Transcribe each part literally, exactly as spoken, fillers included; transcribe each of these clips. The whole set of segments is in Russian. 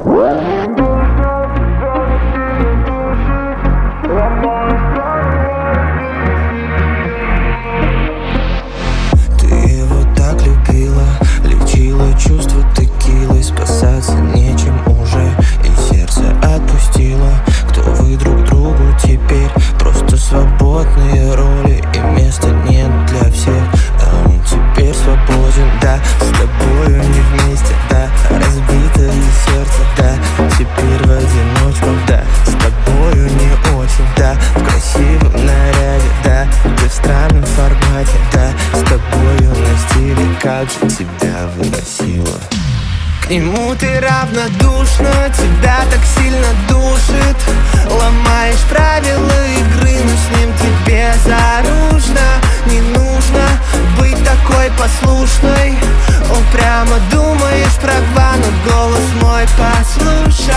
Ты его так любила, лечила чувства текилой. Спасаться нечем уже, и сердце отпустила. Кто вы друг другу теперь? Просто свободные роли, и места нет для всех. А он теперь свободен, да, с тобою не вместе, да. Разбитое сердце, да, теперь в одиночку, да. С тобою не очень, да, в красивом наряде, да. Ты в странном формате, да, с тобою на стиле, как же тебя выносила. К нему ты равнодушна, тебя так сильно душит. Ломаешь правила игры, но с ним ты безоружна. Не нужно быть такой послушной. Упрямо думаешь права, но голос мой послушай.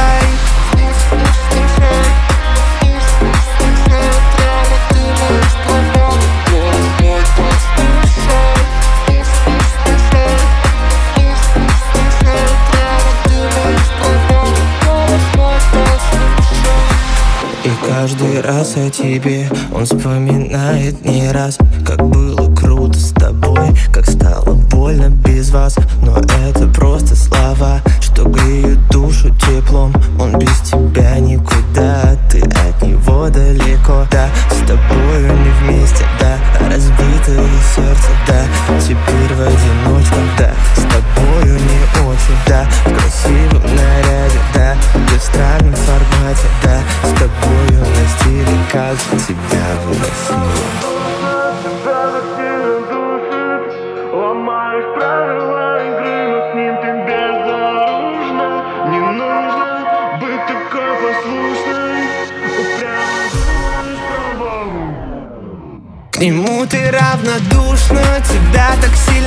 И каждый раз о тебе он вспоминает не раз. Как было круто с тобой, как стало больно без вас. Но это просто слова, что греют душу теплом. Он без тебя никуда, ты от него далеко. Да, с тобою не вместе, да, разбитое сердце, да. Теперь в одиночку, да, с тобою не очень, да. В красивом наряде, да, ты в странном формате, да. С тобою на стиле, как же тебя выносила. Ломаешь правила игры, но с ним ты безоружна. Не нужно быть такой послушной. Упрямо думаешь про Бога. К нему ты равнодушна, тебя так сильно